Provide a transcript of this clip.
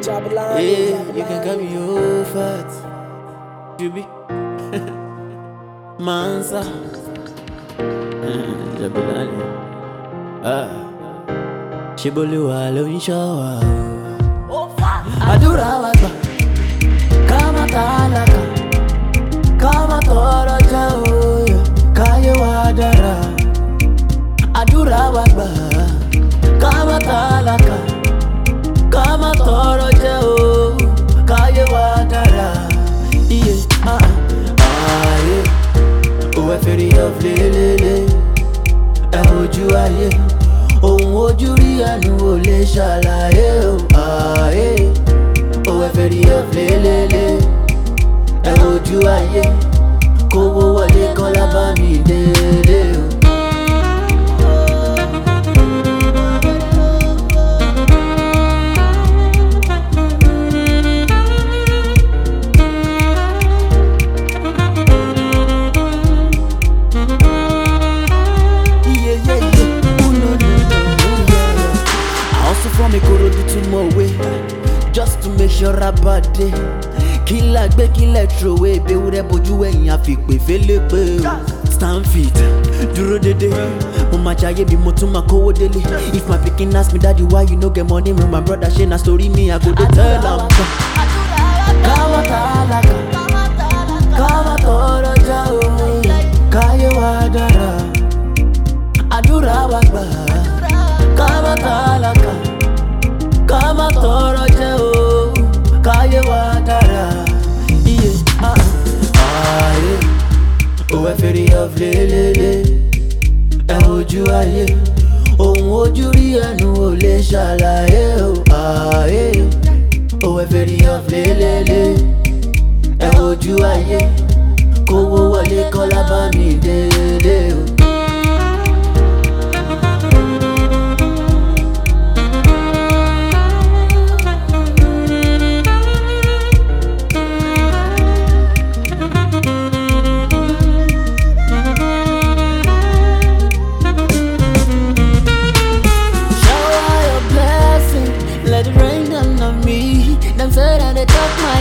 Yeah, you can call me old fat. You be Mansa. Jabulani. Shiboluwa ló ń ṣọ́ wa. Àdúrà wa gbà ká má tálákà, ká má tọrọ jẹ òye, káyé wa dára. Àdúrà wa gbà ká má tálákà, ká má tọrọ jẹ òye, káyé wa dára. Iye ayé òwe fèrè ọ̀flélélé ẹ ojú ayé. Ohun ojú rí ẹnu ò lè ṣàlàyé o. Ayé òwe fèrè ọ̀flélélé ẹ ojú ayé. Kówó wọlé kọ́lá bá mi dédé o. From Ikorodu to Mowe, just to make sure about it. Kila gbe kila throw away, be ure bojú ẹ̀yìn àfipè félépe. Stand fit, dúró dédé. Mo ma jayé bí mo tún ma kówó délé. If my pikin ask me daddy why you no get money, my brother ṣe na story me I go dey tell am. Ká má tálákà, ká má tọrọ jẹ òye, káyé wa dára. Àdúrà wa gbà, ká má tálákà, ká má tọrọ jẹ o, káyé wa dára. Iye ayé òwe fèrè ọ̀flélélé ẹ ojú ayé. Ohun ojú rí ẹnu ò lè ṣàlàyé o. Ayé òwe fèrè ọ̀flélélé ẹ ojú ayé. Kówó wọlé kọ́lá bá mi dédé o. Let it rain down on me. Them say that they talk my